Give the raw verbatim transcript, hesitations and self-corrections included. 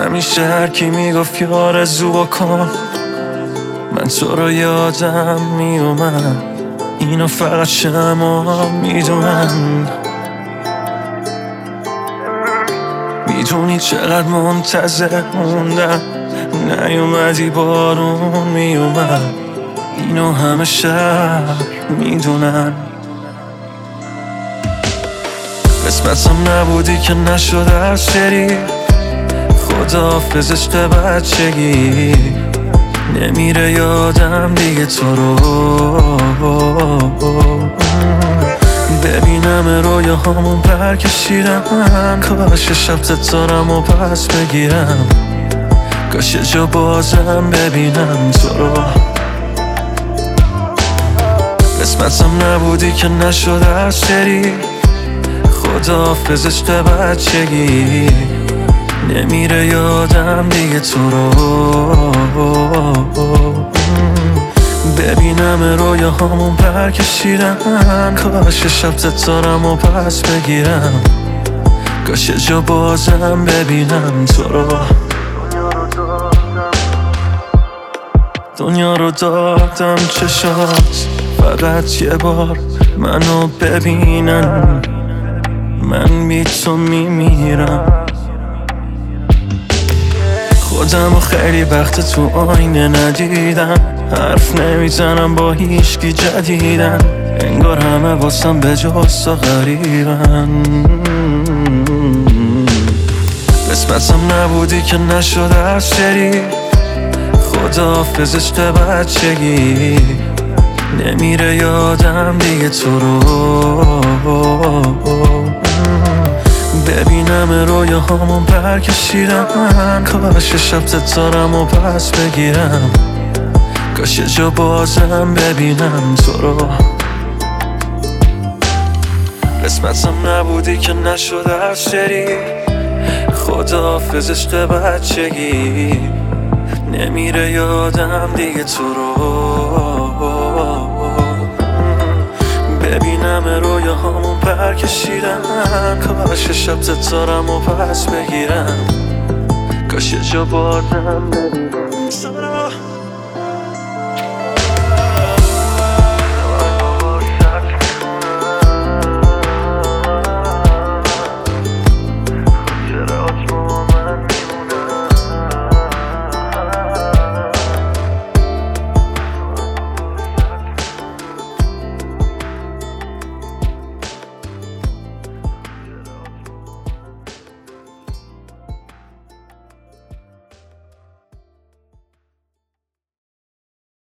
همیشه هر کی میگفت یه آرزو بکن، من تو رو یادم میومد. اینو فقط شما میدونن. میدونی چقدر منتظر موندم، نیومدی بارون میومد. اینو همه شهر میدونن. قسمتم نبودی که نشد هر سری، خداحافظ عشق بچگی. نمیره یادم دیگه تو رو، ببینم رویاهامون پر کشیدن. کاش شب ستارم و پس بگیرم، کاش یه جا بازم ببینم تو رو. قسمتم نبودی که نشد هر سری، خداحافظ عشق بچگی. نمیره یادم دیگه تو رو، ببینم رویاهامون پر کشیدن. کاش شب ستارم و پس بگیرم، کاش یه جا بازم ببینم تو رو. دنیا رو دادم چشات، فقط یه بار منو ببینن. من بی تو میمیرم. خودم و خیلی وقت تو آینه ندیدم، حرف نمیزنم با هیچکی جدیدن. انگار همه واسم به جز تو غریبن. قسمتم نبودی که نشد هر سری، خداحافظ عشق بچگی. نمیره یادم دیگه تو رو، ببینم رویاهامون پر کشیدن. کاش شب ستارم و پس بگیرم، کاش یه جا بازم ببینم تو رو. قسمتم نبودی که نشد هر سری، خداحافظ عشق بچگی. نمیره یادم دیگه تو رو، ببینم رویاهامون پر کشیدن. کاش شب ستارم و پس بگیرم، کاش یه جا بازم ببینم تو رو.